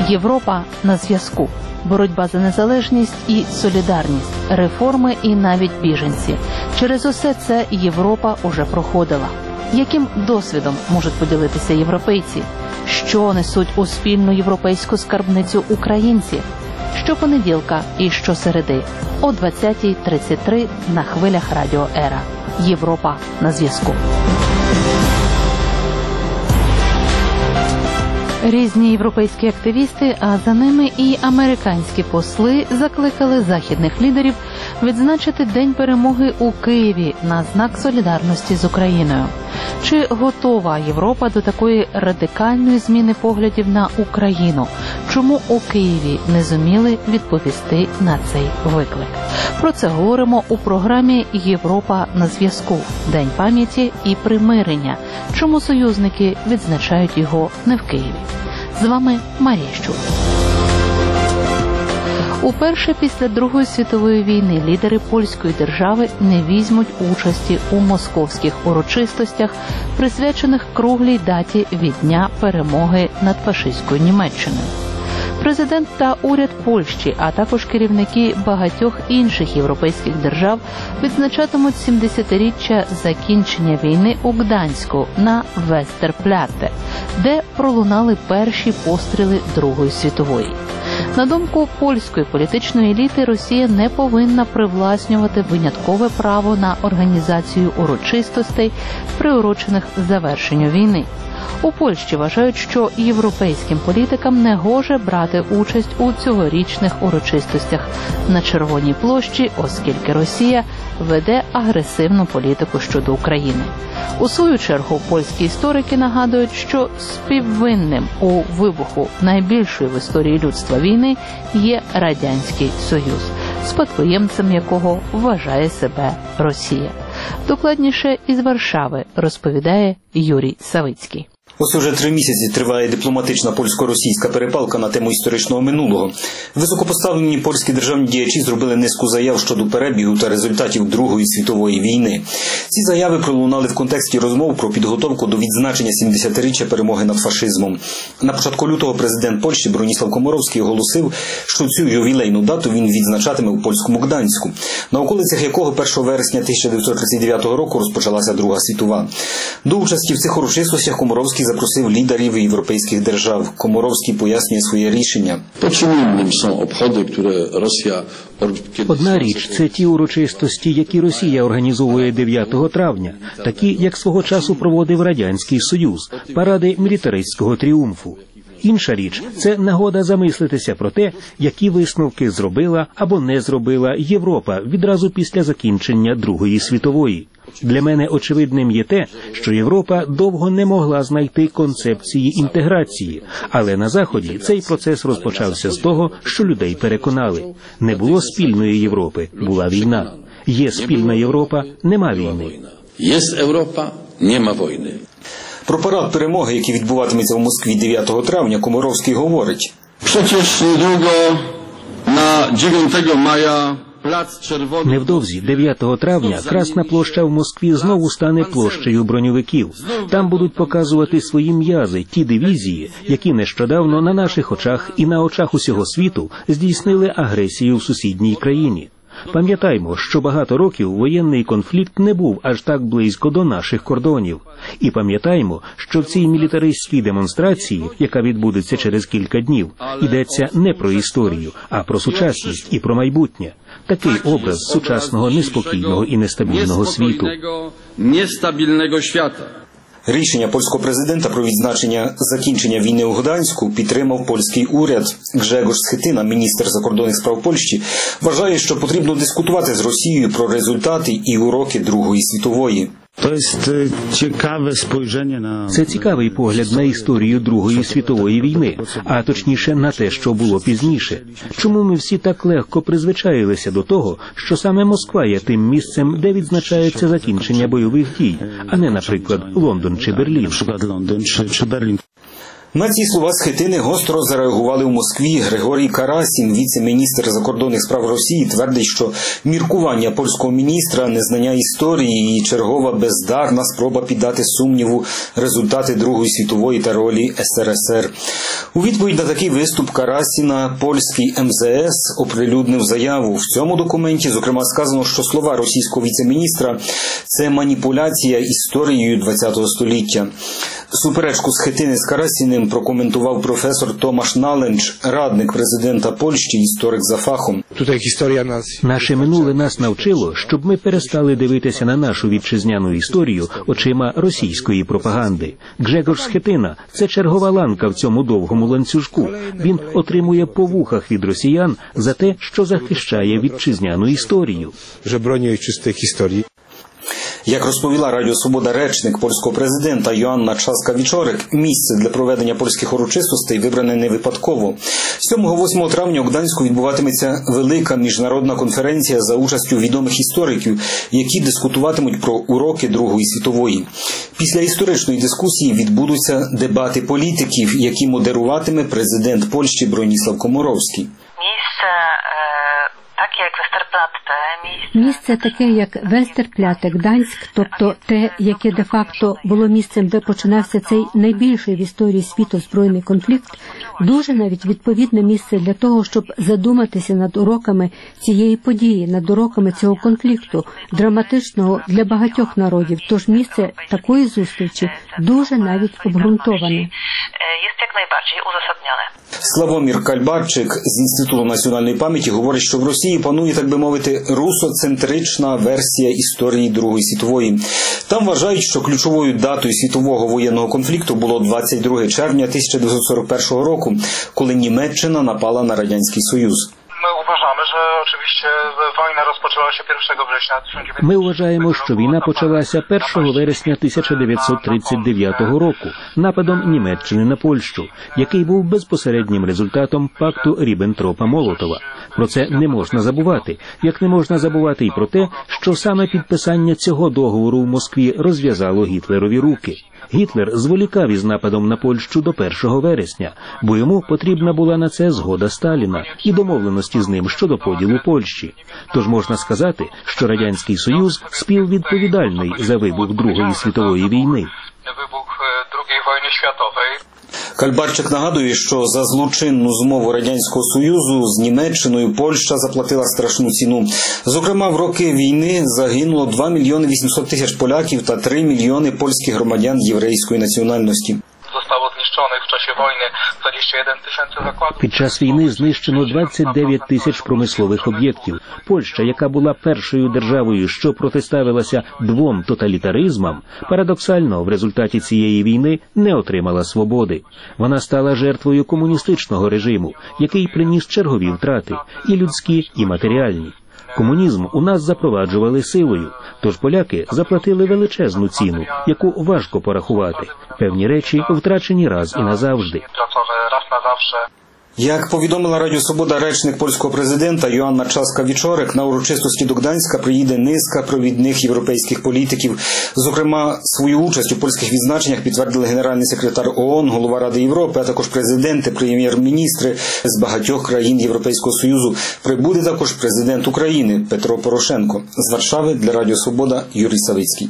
Європа на зв'язку. Боротьба за незалежність і солідарність, реформи і навіть біженці. Через усе це Європа уже проходила. Яким досвідом можуть поділитися європейці? Що несуть у спільну європейську скарбницю українці? Щопонеділка і щосереди о 20:33 на хвилях Радіо Ера. Європа на зв'язку. Різні європейські активісти, а за ними і американські посли закликали західних лідерів відзначити День перемоги у Києві на знак солідарності з Україною. Чи готова Європа до такої радикальної зміни поглядів на Україну? Чому у Києві не зуміли відповісти на цей виклик? Про це говоримо у програмі «Європа на зв'язку. День пам'яті і примирення». Чому союзники відзначають його не в Києві? З вами Марія Щур. Уперше після Другої світової війни лідери польської держави не візьмуть участі у московських урочистостях, присвячених круглій даті від Дня перемоги над фашистською Німеччиною. Президент та уряд Польщі, а також керівники багатьох інших європейських держав відзначатимуть 70-річчя закінчення війни у Гданську на Вестерпляте, де пролунали перші постріли Другої світової. На думку польської політичної еліти, Росія не повинна привласнювати виняткове право на організацію урочистостей, приурочених завершенню війни. У Польщі вважають, що європейським політикам не гоже брати участь у цьогорічних урочистостях на Червоній площі, оскільки Росія веде агресивну політику щодо України. У свою чергу польські історики нагадують, що співвинним у вибуху найбільшої в історії людства війни є Радянський Союз, спадкоємцем якого вважає себе Росія. Докладніше із Варшави розповідає Юрій Савицький. Ось уже 3 місяці триває дипломатична польсько-російська перепалка на тему історичного минулого. Високопоставлені польські державні діячі зробили низку заяв щодо перебігу та результатів Другої світової війни. Ці заяви пролунали в контексті розмов про підготовку до відзначення 70-річчя перемоги над фашизмом. На початку лютого президент Польщі Броніслав Комаровський оголосив, що цю ювілейну дату він відзначатиме у польському Гданську, на околицях якого 1 вересня 1939 року розпочалася Друга світова. До участі в цих урочистостях Комаровський запросив лідерів європейських держав. Комаровський пояснює своє рішення. Одна річ – це ті урочистості, які Росія організовує 9 травня, такі, як свого часу проводив Радянський Союз, паради мілітаристського тріумфу. Інша річ – це нагода замислитися про те, які висновки зробила або не зробила Європа відразу після закінчення Другої світової. Для мене очевидним є те, що Європа довго не могла знайти концепції інтеграції, але на Заході цей процес розпочався з того, що людей переконали. Не було спільної Європи, була війна. Є спільна Європа, нема війни. Є Європа, нема війни. Про парад перемоги, який відбуватиметься в Москві 9 травня, Комаровський говорить. Przecież niedługo na 9 maja Невдовзі, 9 травня, Красна площа в Москві знову стане площею броньовиків. Там будуть показувати свої м'язи ті дивізії, які нещодавно на наших очах і на очах усього світу здійснили агресію в сусідній країні. Пам'ятаймо, що багато років воєнний конфлікт не був аж так близько до наших кордонів. І пам'ятаймо, що в цій мілітаристській демонстрації, яка відбудеться через кілька днів, йдеться не про історію, а про сучасність і про майбутнє. Такий образ сучасного неспокійного і нестабільного світу. Рішення польського президента про відзначення закінчення війни у Гданську підтримав польський уряд. Гжегош Схетина, міністр закордонних справ Польщі, вважає, що потрібно дискутувати з Росією про результати і уроки Другої світової. Це цікавий погляд на історію Другої світової війни, а точніше на те, що було пізніше. Чому ми всі так легко призвичаїлися до того, що саме Москва є тим місцем, де відзначається закінчення бойових дій, а не, наприклад, Лондон чи Берлін? На ці слова Схетини гостро зареагували у Москві. Григорій Карасін, віце-міністр закордонних справ Росії, твердить, що міркування польського міністра, незнання історії і чергова бездарна спроба піддати сумніву результати Другої світової та ролі СРСР. У відповідь на такий виступ Карасіна польський МЗС оприлюднив заяву. В цьому документі, зокрема, сказано, що слова російського віце-міністра – це маніпуляція історією ХХ століття. Суперечку Схетини з Карасіним прокоментував професор Томаш Наленч, радник президента Польщі, історик за фахом. Наше минуле нас навчило, щоб ми перестали дивитися на нашу вітчизняну історію очима російської пропаганди. Гжегош Схетина – це чергова ланка в цьому довгому ланцюжку. Він отримує по вухах від росіян за те, що захищає вітчизняну історію. Як розповіла Радіо Свобода речник польського президента Йоанна Трzaskawicz, місце для проведення польських урочистостей вибране не випадково. 7-8 травня у Гданську відбуватиметься велика міжнародна конференція за участю відомих істориків, які дискутуватимуть про уроки Другої світової. Після історичної дискусії відбудуться дебати політиків, які модеруватиме президент Польщі Броніслав Коморовський. Місце таке, як Вестерпляте, Гданськ, тобто те, яке де-факто було місцем, де починався цей найбільший в історії світу збройний конфлікт, дуже навіть відповідне місце для того, щоб задуматися над уроками цієї події, над уроками цього конфлікту, драматичного для багатьох народів. Тож місце такої зустрічі дуже навіть обґрунтоване. Славомір Кальбарчик з Інституту національної пам'яті говорить, що в Росії панує, так би мовити, русоцентрична версія історії Другої світової. Там вважають, що ключовою датою світового воєнного конфлікту було 22 червня 1941 року, коли Німеччина напала на Радянський Союз. Ми вважаємо, що війна почалася 1 вересня 1939 року нападом Німеччини на Польщу, який був безпосереднім результатом пакту Ріббентропа-Молотова. Про це не можна забувати, як не можна забувати і про те, що саме підписання цього договору в Москві розв'язало Гітлерові руки. Гітлер зволікав із нападом на Польщу до 1 вересня, бо йому потрібна була на це згода Сталіна і домовленості з ним щодо поділу Польщі. Тож можна сказати, що Радянський Союз співвідповідальний за вибух Другої світової війни. Кальбарчик нагадує, що за злочинну змову Радянського Союзу з Німеччиною Польща заплатила страшну ціну. Зокрема, в роки війни загинуло 2 мільйони 800 тисяч поляків та 3 мільйони польських громадян єврейської національності. Під час війни знищено 29 тисяч промислових об'єктів. Польща, яка була першою державою, що протиставилася двом тоталітаризмам, парадоксально в результаті цієї війни не отримала свободи. Вона стала жертвою комуністичного режиму, який приніс чергові втрати – і людські, і матеріальні. Комунізм у нас запроваджували силою, тож поляки заплатили величезну ціну, яку важко порахувати. Певні речі втрачені раз і назавжди. Як повідомила Радіо Свобода речник польського президента Йоанна Трzaskawicz, на урочистості до Гданська приїде низка провідних європейських політиків. Зокрема, свою участь у польських відзначеннях підтвердили генеральний секретар ООН, голова Ради Європи, а також президенти, прем'єр-міністри з багатьох країн Європейського Союзу. Прибуде також президент України Петро Порошенко. З Варшави для Радіо Свобода Юрій Савицький.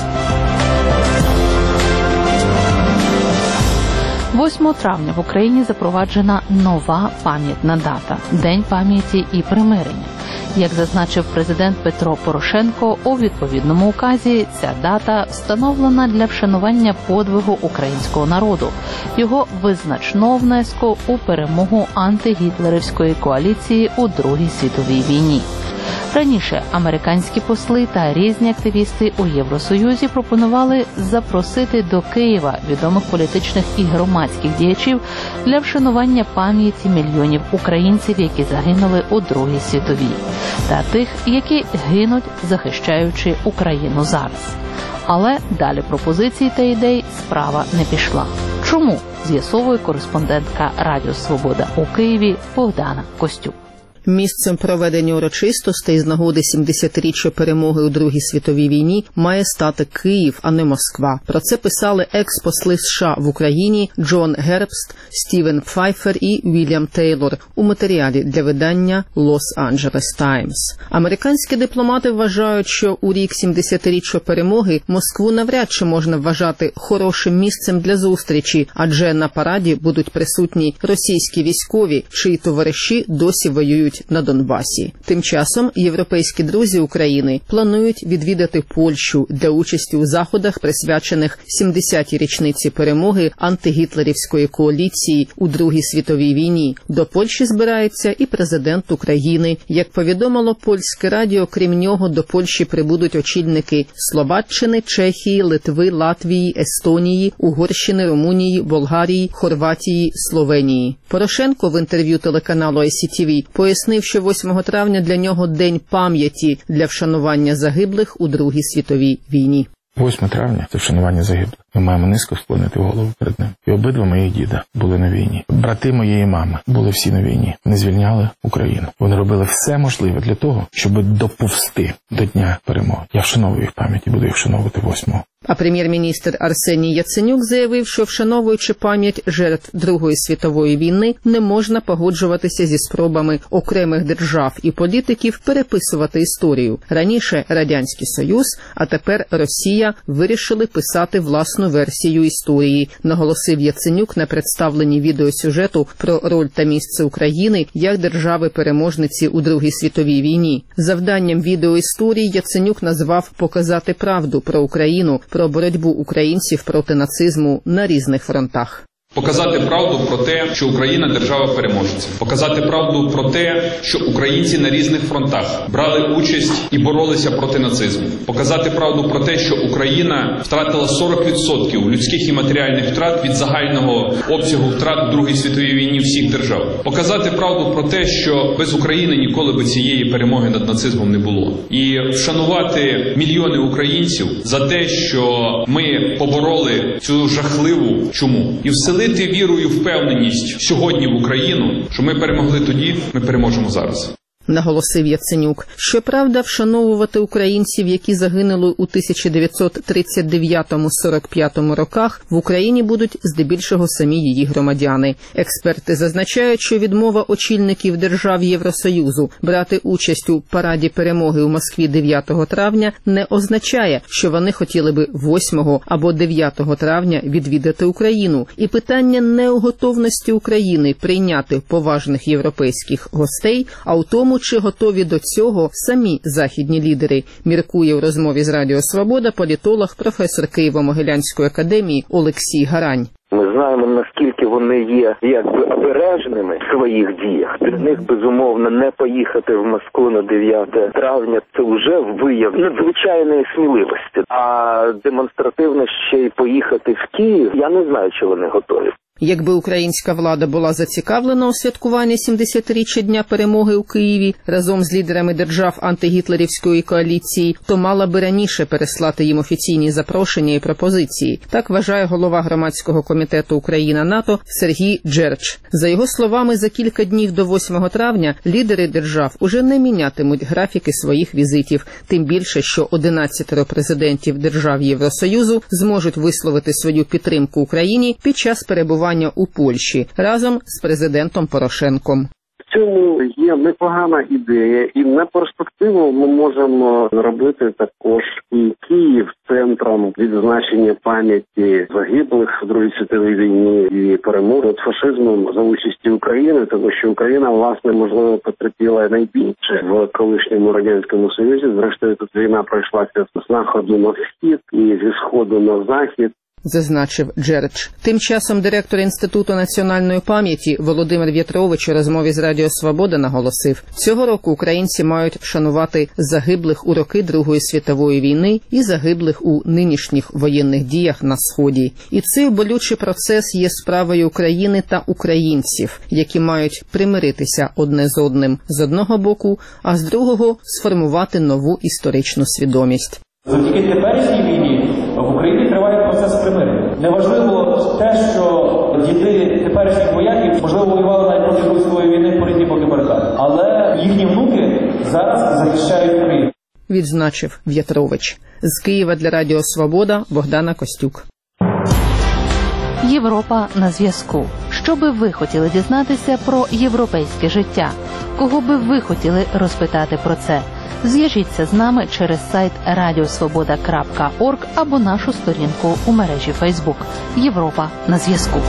8 травня в Україні запроваджена нова пам'ятна дата – День пам'яті і примирення. Як зазначив президент Петро Порошенко, у відповідному указі ця дата встановлена для вшанування подвигу українського народу, його визначного внеску у перемогу антигітлерівської коаліції у Другій світовій війні. Раніше американські посли та різні активісти у Євросоюзі пропонували запросити до Києва відомих політичних і громадських діячів для вшанування пам'яті мільйонів українців, які загинули у Другій світовій, та тих, які гинуть, захищаючи Україну зараз. Але далі пропозицій та ідей справа не пішла. Чому? З'ясовує кореспондентка Радіо Свобода у Києві Богдана Костюк. Місцем проведення урочистостей з нагоди 70-річчя перемоги у Другій світовій війні має стати Київ, а не Москва. Про це писали екс-посли США в Україні Джон Гербст, Стівен Пфайфер і Вільям Тейлор у матеріалі для видання Лос-Анджелес Таймс. Американські дипломати вважають, що у рік 70-річчя перемоги Москву навряд чи можна вважати хорошим місцем для зустрічі, адже на параді будуть присутні російські військові, чиї товариші досі воюють на Донбасі. Тим часом європейські друзі України планують відвідати Польщу для участі у заходах, присвячених 70-й річниці перемоги антигітлерівської коаліції у Другій світовій війні. До Польщі збирається і президент України. Як повідомило польське радіо, крім нього до Польщі прибудуть очільники Словаччини, Чехії, Литви, Латвії, Естонії, Угорщини, Румунії, Болгарії, Хорватії, Словенії. Порошенко в інтерв'ю телеканалу ICTV пояснив, що 8 травня для нього день пам'яті для вшанування загиблих у Другій світовій війні. 8 травня – це вшанування загиблих. Ми маємо низько склонити голову перед ним. І обидва моїх діда були на війні. Брати моєї мами були всі на війні. Вони звільняли Україну. Вони робили все можливе для того, щоб доповзти до Дня перемоги. Я вшановую їх пам'ять і буду їх вшановувати 8-го. А прем'єр-міністр Арсеній Яценюк заявив, що вшановуючи пам'ять жертв Другої світової війни, не можна погоджуватися зі спробами окремих держав і політиків переписувати історію. Раніше Радянський Союз, а тепер Росія вирішили писати власну версію історії, наголосив Яценюк на представленні відеосюжету про роль та місце України як держави-переможниці у Другій світовій війні. Завданням відеоісторії Яценюк назвав «показати правду про Україну», про боротьбу українців проти нацизму на різних фронтах. Показати правду про те, що Україна – держава-переможця. Показати правду про те, що українці на різних фронтах брали участь і боролися проти нацизму. Показати правду про те, що Україна втратила 40% людських і матеріальних втрат від загального обсягу втрат в Другій світовій війні всіх держав. Показати правду про те, що без України ніколи би цієї перемоги над нацизмом не було. І вшанувати мільйони українців за те, що ми побороли цю жахливу чуму. І вселити віру і впевненість сьогодні в Україну, що ми перемогли тоді, ми переможемо зараз. Наголосив Яценюк. Щоправда, вшановувати українців, які загинули у 1939-45 роках, в Україні будуть здебільшого самі її громадяни. Експерти зазначають, що відмова очільників держав Євросоюзу брати участь у параді перемоги у Москві 9 травня не означає, що вони хотіли би 8 або 9 травня відвідати Україну. І питання не у готовності України прийняти поважних європейських гостей, а у тому, чи готові до цього самі західні лідери, міркує у розмові з Радіо Свобода політолог, професор Києво-Могилянської академії Олексій Гарань. Ми знаємо, наскільки вони є якби обережними в своїх діях. Для них, безумовно, не поїхати в Москву на 9 травня – це вже вияв надзвичайної сміливості. А демонстративно ще й поїхати в Київ, я не знаю, чи вони готові. Якби українська влада була зацікавлена у святкуванні 70-річчя Дня перемоги у Києві разом з лідерами держав антигітлерівської коаліції, то мала би раніше переслати їм офіційні запрошення і пропозиції. Так вважає голова громадського комітету Україна-НАТО Сергій Джерч. За його словами, за кілька днів до 8 травня лідери держав уже не мінятимуть графіки своїх візитів. Тим більше, що 11 президентів держав Євросоюзу зможуть висловити свою підтримку Україні під час перебування у Польщі разом з президентом Порошенком. В цьому є непогана ідея, і на перспективу ми можемо робити також і Київ центром відзначення пам'яті загиблих в Другій світовій війні і перемоги над фашизмом за участі України, тому що Україна, власне, можливо, потерпіла найбільше в колишньому Радянському Союзі. Зрештою, тут війна пройшлася з заходу на схід і зі сходу на захід. Зазначив Джерч. Тим часом директор Інституту національної пам'яті Володимир В'ятрович у розмові з Радіо Свобода наголосив, цього року українці мають вшанувати загиблих у роки Другої світової війни і загиблих у нинішніх воєнних діях на Сході. І цей болючий процес є справою України та українців, які мають примиритися одне з одним з одного боку, а з другого сформувати нову історичну свідомість. Завдяки теперішній війні в Україні триває процес примирення. Неважливо те, що діти теперішніх вояків, можливо, воювали навіть проти руської війни по різні боки барикад. Але зараз захищають Крим. Відзначив В'ятрович. З Києва для Радіо Свобода Богдана Костюк. Європа на зв'язку. Що би ви хотіли дізнатися про європейське життя? Кого би ви хотіли розпитати про це? Зв'яжіться з нами через сайт radiosvoboda.org або нашу сторінку у мережі Facebook. Європа на зв'язку.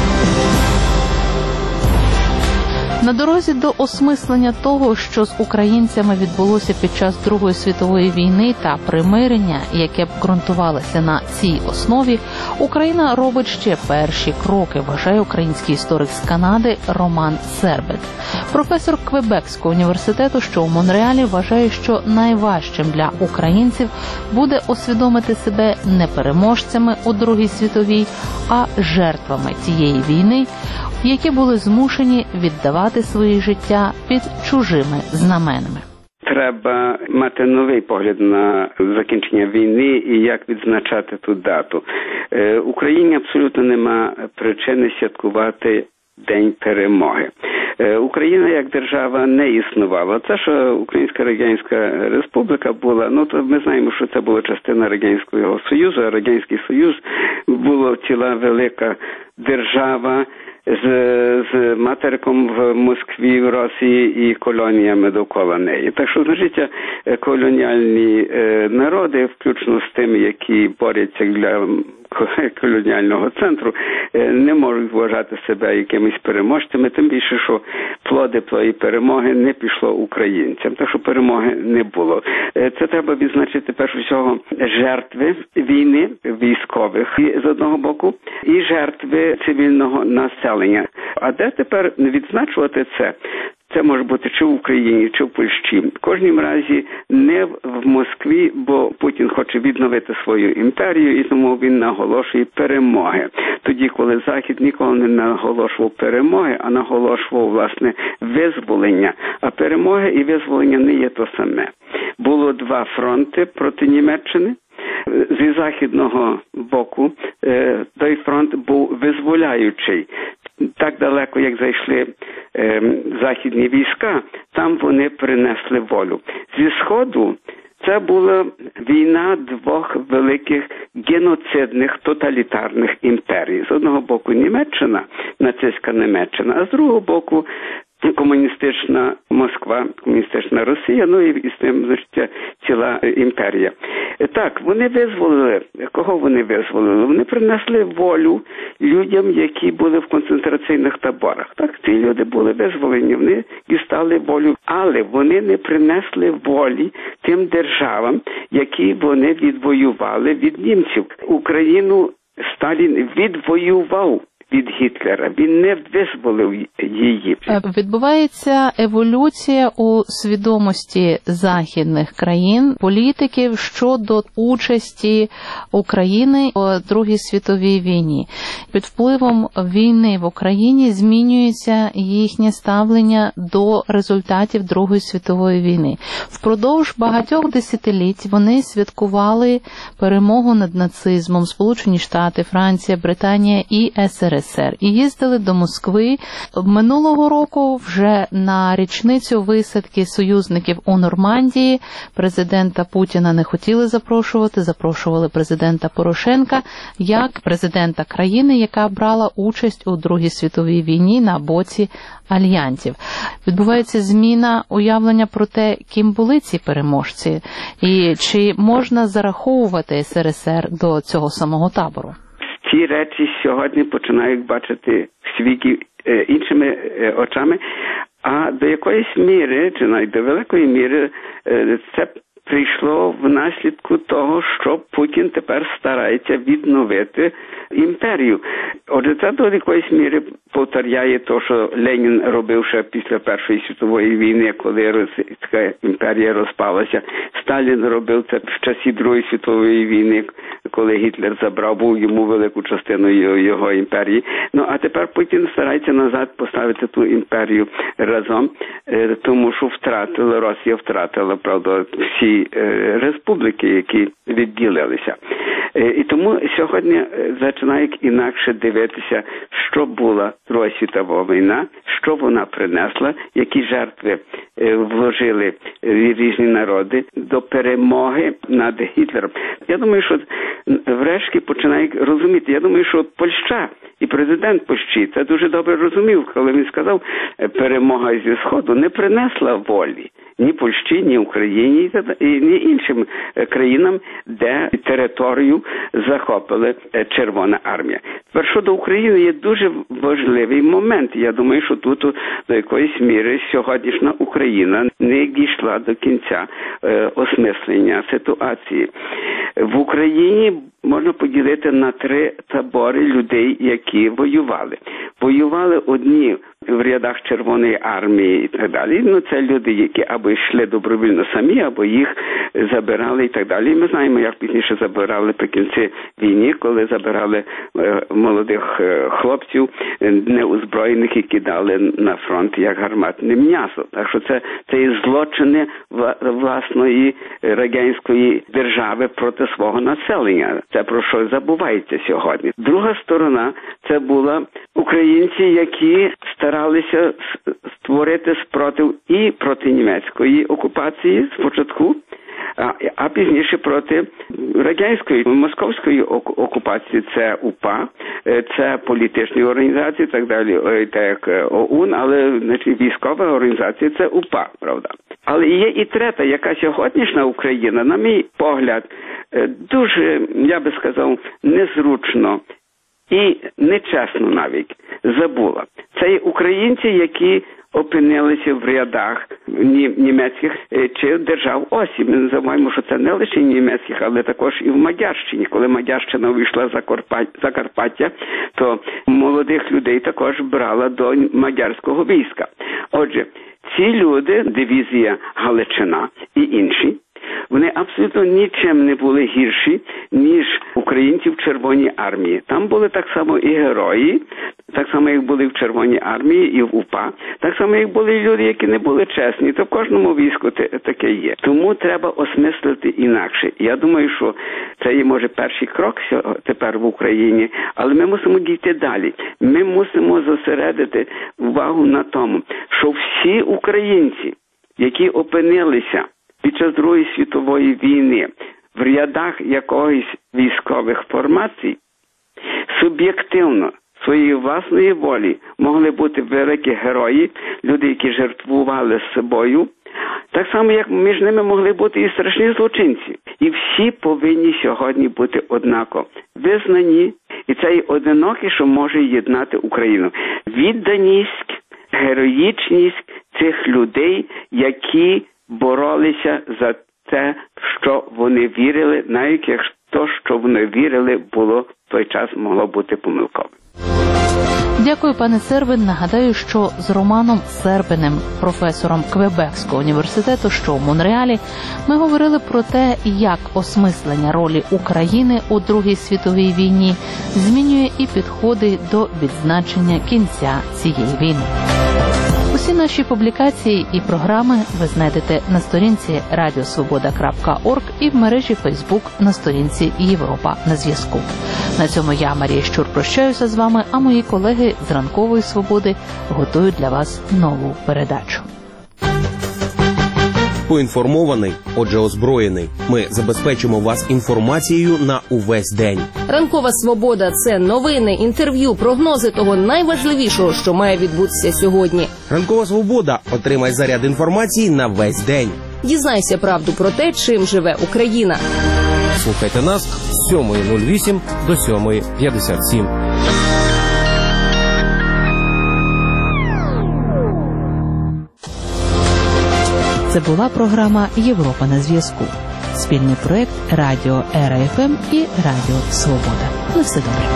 На дорозі до осмислення того, що з українцями відбулося під час Другої світової війни та примирення, яке б ґрунтувалося на цій основі, Україна робить ще перші кроки, вважає український історик з Канади Роман Сербет. Професор Квебекського університету, що у Монреалі, вважає, що найважчим для українців буде усвідомити себе не переможцями у Другій світовій, а жертвами цієї війни, які були змушені віддавати свої життя під чужими знаменами. Треба мати новий погляд на закінчення війни і як відзначати ту дату. Україні абсолютно нема причини святкувати День перемоги. Україна як держава не існувала. Це, що Українська Радянська Республіка була, то ми знаємо, що це була частина Радянського Союзу, а Радянський Союз була ціла велика держава з материком в Москві, в Росії і колоніями довкола неї. Так що, значить, колоніальні народи, включно з тими, які борються для колоніального центру, не можуть вважати себе якимись переможцями, тим більше, що плоди тої перемоги не пішло українцям, так що перемоги не було. Це треба відзначити, перш всього, жертви війни військових з одного боку і жертви цивільного населення. А де тепер відзначувати це? Це може бути чи в Україні, чи в Польщі. В кожнім разі не в Москві, бо Путін хоче відновити свою імперію, і тому він наголошує перемоги. Тоді, коли Захід ніколи не наголошував перемоги, а наголошував, власне, визволення. А перемоги і визволення не є то саме. Було два фронти проти Німеччини. Зі західного боку той фронт був визволяючий. Так далеко, як зайшли західні війська, там вони принесли волю. Зі Сходу це була війна двох великих геноцидних тоталітарних імперій. З одного боку Німеччина, нацистська Німеччина, а з другого боку комуністична Москва, комуністична Росія, і з тим, значить, ціла імперія. Так, вони визволили. Кого вони визволили? Вони принесли волю людям, які були в концентраційних таборах. Так, ці люди були визволені, вони дістали волю, але вони не принесли волі тим державам, які вони відвоювали від німців. Україну Сталін відвоював від Гітлера. Він не визволив її. Відбувається еволюція у свідомості західних країн, політиків щодо участі України у Другій світовій війні. Під впливом війни в Україні змінюється їхнє ставлення до результатів Другої світової війни. Впродовж багатьох десятиліть вони святкували перемогу над нацизмом, Сполучені Штати, Франція, Британія і СРСР. І їздили до Москви. Минулого року вже на річницю висадки союзників у Нормандії президента Путіна не хотіли запрошувати, запрошували президента Порошенка як президента країни, яка брала участь у Другій світовій війні на боці альянсів. Відбувається зміна уявлення про те, ким були ці переможці, і чи можна зараховувати СРСР до цього самого табору? Ці речі сьогодні починають бачити в світі іншими очами, а до якоїсь міри, чи навіть до великої міри, це прийшло в наслідку того, що Путін тепер старається відновити імперію. Отже, це до якоїсь міри повторяє те, що Ленін робив ще після Першої світової війни, коли Російська імперія розпалася. Сталін робив це в часі Другої світової війни, коли Гітлер забрав йому велику частину його імперії. А тепер Путін старається назад поставити ту імперію разом, тому що Росія втратила, правда, всі ті республіки, які відділилися. І тому сьогодні починають інакше дивитися, що була Друга світова війна, що вона принесла, які жертви вложили різні народи до перемоги над Гітлером. Я думаю, що врешті починають розуміти. Я думаю, що Польща і президент Польщі це дуже добре розумів, коли він сказав, перемога зі Сходу не принесла волі ні Польщі, ні Україні, ні іншим країнам, де територію захопила Червона армія. Тепер щодо України є дуже важливий момент. Я думаю, що тут до якоїсь міри сьогоднішня Україна не дійшла до кінця осмислення ситуації. В Україні можна поділити на 3 табори людей, які воювали. Воювали одні в рядах Червоної армії і так далі. Це люди, які або йшли добровільно самі, або їх забирали і так далі. І ми знаємо, як пізніше забирали при кінці війни, коли забирали молодих хлопців, неозброєних, і кидали на фронт як гарматне м'ясо. Так що це є злочини власної радянської держави проти свого населення. Це про що забувається сьогодні. Друга сторона – це були українці, які старалися створити спротив і проти німецької окупації спочатку, а пізніше проти радянської, московської окупації. Це УПА, це політичні організації, так далі, так як ОУН, але військова організація – це УПА, правда. Але є і третя, яка сьогоднішня Україна, на мій погляд, дуже, я би сказав, незручно і нечесно навіть забула. Це є українці, які опинилися в рядах німецьких чи держав осі. Ми називаємо, що це не лише німецьких, але також і в Мадярщині. Коли Мадярщина увійшла в Закарпаття, то молодих людей також брала до мадярського війська. Отже, ці люди, дивізія Галичина і інші, вони абсолютно нічим не були гірші, ніж українці в Червоній армії. Там були так само і герої, так само, як були в Червоній армії і в УПА, так само, як були люди, які не були чесні. То в кожному війську таке є. Тому треба осмислити інакше. Я думаю, що це є, може, перший крок тепер в Україні, але ми мусимо дійти далі. Ми мусимо зосередити увагу на тому, що всі українці, які опинилися під час Другої світової війни в рядах якогось військових формацій, суб'єктивно, своєї власної волі могли бути великі герої, люди, які жертвували собою, так само, як між ними могли бути і страшні злочинці. І всі повинні сьогодні бути однаково визнані, і це і одиноке, що може єднати Україну. Відданість, героїчність цих людей, які боролися за те, що вони вірили, навіть якщо то, що вони вірили, було в той час могло бути помилковим. Дякую, пане Сербин. Нагадаю, що з Романом Сербиним, професором Квебекського університету, що в Монреалі, ми говорили про те, як осмислення ролі України у Другій світовій війні змінює і підходи до відзначення кінця цієї війни. Усі наші публікації і програми ви знайдете на сторінці radiosvoboda.org і в мережі Facebook на сторінці Європа на зв'язку. На цьому я, Марія Щур, прощаюся з вами, а мої колеги з Ранкової Свободи готують для вас нову передачу. Поінформований, отже озброєний. Ми забезпечимо вас інформацією на увесь день. Ранкова Свобода – це новини, інтерв'ю, прогнози того найважливішого, що має відбутися сьогодні. Ранкова Свобода – отримай заряд інформації на весь день. Дізнайся правду про те, чим живе Україна. Слухайте нас з 7:08 до 7:57. Це була програма «Європа на зв'язку». Спільний проект Радіо РФМ і Радіо Свобода. На все добре.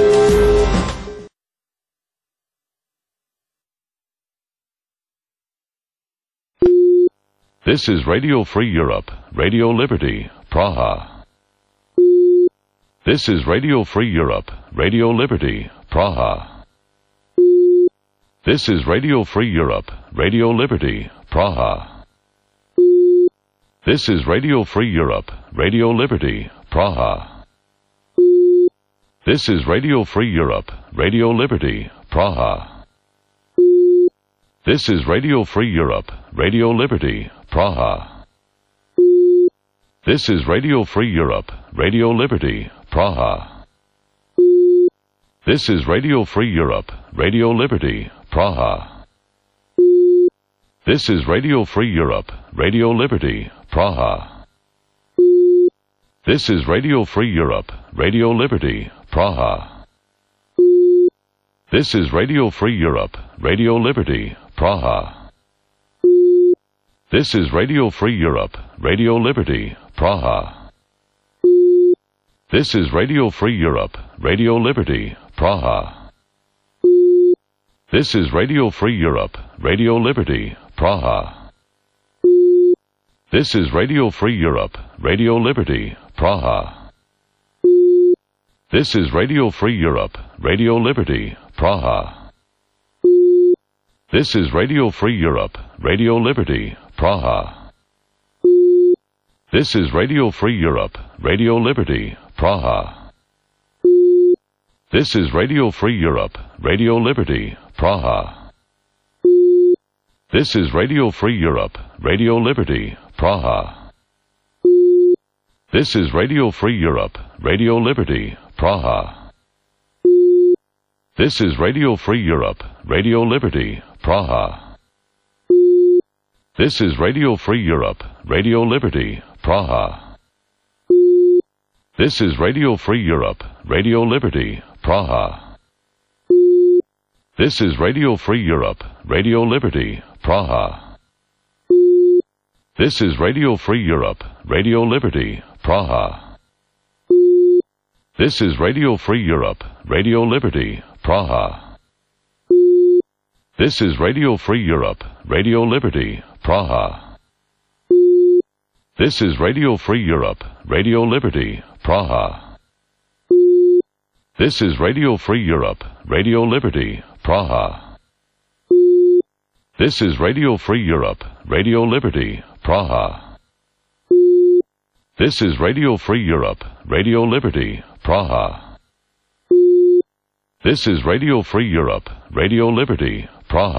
This is Radio Free Europe, Radio Liberty, Praha. This is Radio Free Europe, Radio Liberty, Praha. This is Radio Free Europe, Radio Liberty, Praha. This is Radio Free Europe, Radio Liberty, Praha. This is Radio Free Europe, Radio Liberty, Praha. This is Radio Free Europe, Radio Liberty, Praha. This is Radio Free Europe, Radio Liberty, Praha. This is Radio Free Europe, Radio Liberty, Praha. This is Radio Free Europe, Radio Liberty, Praha. This is Radio Free Europe, Radio Liberty, Praha. This is Radio Free Europe, Radio Liberty, Praha. This is Radio Free Europe, Radio Liberty, Praha. This is Radio Free Europe, Radio Liberty, Praha. This is Radio Free Europe, Radio Liberty, Praha. This is Radio Free Europe, Radio Liberty, Praha. This is Radio Free Europe, Radio Liberty, Praha. This is Radio Free Europe, Radio Liberty, Praha. This is Radio Free Europe, Radio Liberty, Praha. This is Radio Free Europe, Radio Liberty, Praha. This is Radio Free Europe, Radio Liberty, Praha. This is Radio Free Europe, Radio Liberty, Praha. This is Radio Free Europe, Radio Liberty, Praha. This is Radio Free Europe, Radio Liberty, Praha. This is Radio Free Europe, Radio Liberty, Praha. This is Radio Free Europe, Radio Liberty, Praha. This is Radio Free Europe, Radio Liberty, Praha. This is Radio Free Europe, Radio Liberty, Praha. This is Radio Free Europe, Radio Liberty, Praha. This is Radio Free Europe, Radio Liberty, Praha. This is Radio Free Europe, Radio Liberty, Praha. This is Radio Free Europe, Radio Liberty, Praha. This is Radio Free Europe, Radio Liberty, Praha. This is Radio Free Europe, Radio Liberty, Praha.